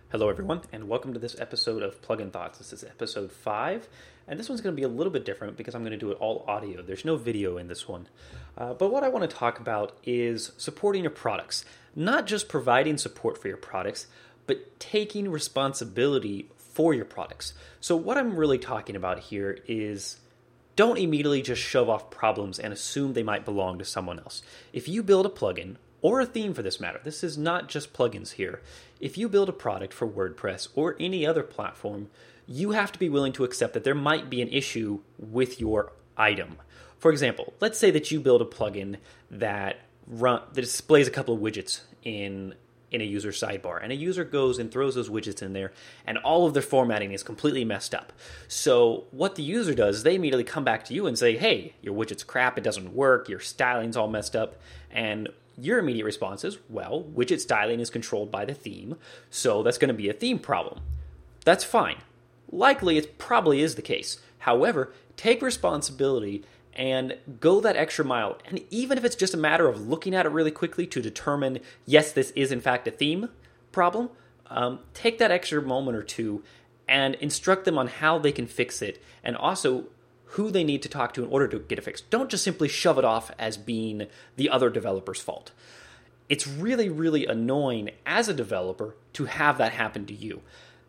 Hello, everyone, and welcome to this episode of Plugin Thoughts. This is episode 5, and this one's going to be a little bit different because I'm going to do it all audio. There's no video in this one. But what I want to talk about is supporting your products. Not just providing support for your products, but taking responsibility for your products. So what I'm really talking about here is don't immediately just shove off problems and assume they might belong to someone else. If you build a plugin, or a theme for this matter, this is not just plugins here. If you build a product for WordPress or any other platform, you have to be willing to accept that there might be an issue with your item. For example, let's say that you build a plugin that displays a couple of widgets in a user sidebar, and a user goes and throws those widgets in there, and all of their formatting is completely messed up. So what the user does is they immediately come back to you and say, hey, your widget's crap, it doesn't work, your styling's all messed up, and your immediate response is, well, widget styling is controlled by the theme, so that's going to be a theme problem. That's fine. Likely it probably is the case. However, take responsibility and go that extra mile. And even if it's just a matter of looking at it really quickly to determine, yes, this is in fact a theme problem, take that extra moment or two and instruct them on how they can fix it, and also who they need to talk to in order to get it fixed. Don't just simply shove it off as being the other developer's fault. It's really, really annoying as a developer to have that happen to you.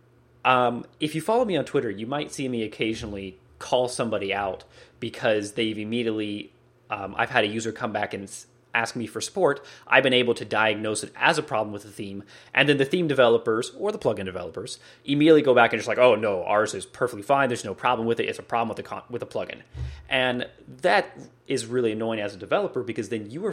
If you follow me on Twitter, you might see me occasionally call somebody out because they've immediately, I've had a user come back and ask me for support. I've been able to diagnose it as a problem with the theme, and then the theme developers or the plugin developers immediately go back and just like, oh no, ours is perfectly fine, there's no problem with it, it's a problem with the plugin. And that is really annoying as a developer because then you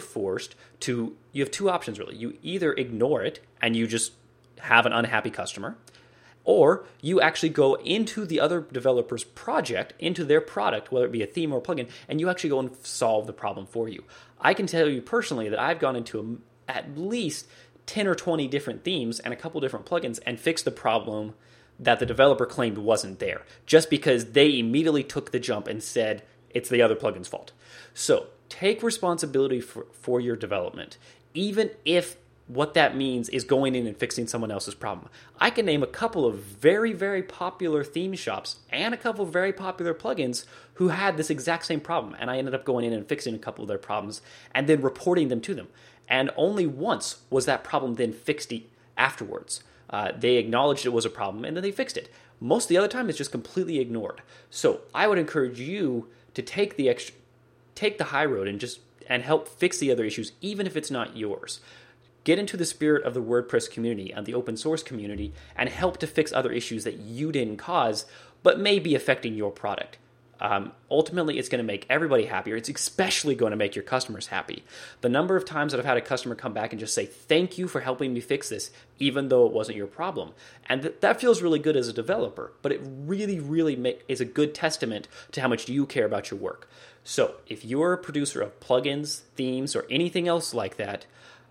have two options really. You either ignore it and you just have an unhappy customer, or you actually go into the other developer's project, into their product, whether it be a theme or a plugin, and you actually go and solve the problem for you. I can tell you personally that I've gone into at least 10 or 20 different themes and a couple different plugins and fixed the problem that the developer claimed wasn't there, just because they immediately took the jump and said it's the other plugin's fault. So take responsibility for your development, even if what that means is going in and fixing someone else's problem. I can name a couple of very, very popular theme shops and a couple of very popular plugins who had this exact same problem, and I ended up going in and fixing a couple of their problems and then reporting them to them. And only once was that problem then fixed afterwards. They acknowledged it was a problem and then they fixed it. Most of the other time it's just completely ignored. So I would encourage you to take the high road and help fix the other issues, even if it's not yours. Get into the spirit of the WordPress community and the open source community and help to fix other issues that you didn't cause but may be affecting your product. Ultimately, it's going to make everybody happier. It's especially going to make your customers happy. The number of times that I've had a customer come back and just say, thank you for helping me fix this, even though it wasn't your problem. And that feels really good as a developer, but it really, really is a good testament to how much you care about your work. So if you're a producer of plugins, themes, or anything else like that,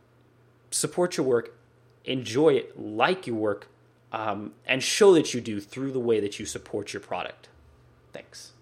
support your work, enjoy it, like your work, and show that you do through the way that you support your product. Thanks.